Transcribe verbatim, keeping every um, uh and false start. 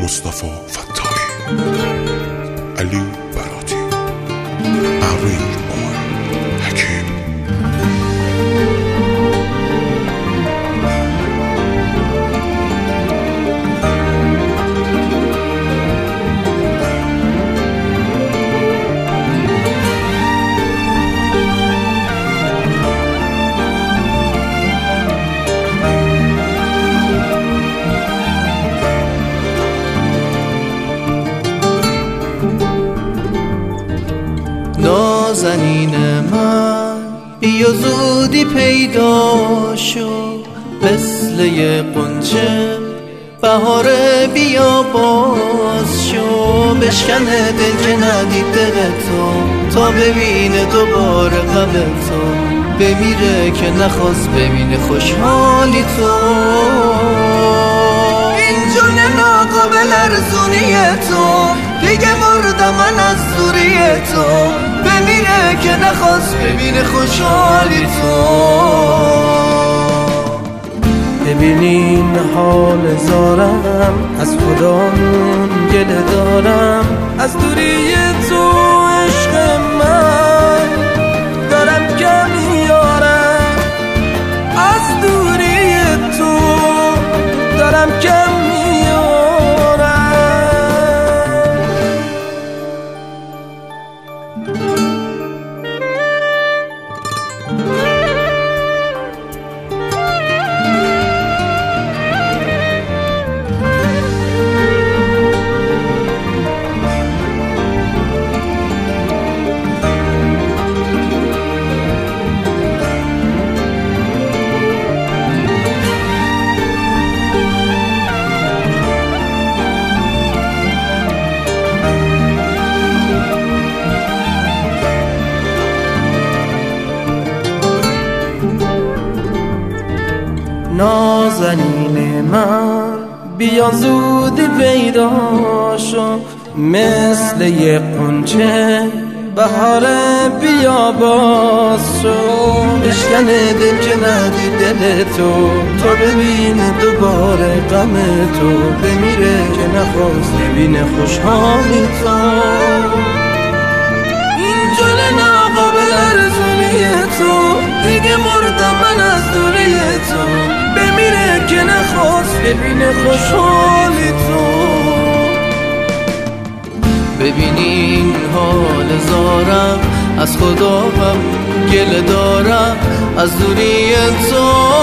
مصطفی فتاحی، علی براتی، عقیل عمر حکیم. نازنین من بیا زودی پیدا شو، مثل یه قنچه بهار بیا باز شو، بشکنه دل که ندید دل تو تا ببینه دوباره غم تو، بمیره که نخواست ببینه خوشحالی تو. این جون ناقابل ارزونی تو دیگه مردم من از دوری تو، بمیره که نخواست ببینه خوشحالی تو. ببینین حال زارم، از خدامون گله دارم، از دوری تو عشق من دارم کم میارم، از دوری تو دارم کم میارم. نازنین من بیا زودی پیدا شو، مثل یه قنچه بهار بیا باز شو، بشکنه دل که ندید دل تو تا ببینه دوباره غم تو، بمیره که نخواست ببینه خوشحالی تو. این جل ناقابل ارزونی تو دیگه مردم من از دوری تو، بمیره که نخواست ببینه خوشحالی تو. ببینین حال زارم، از خدا هم گله دارم، از دوری تو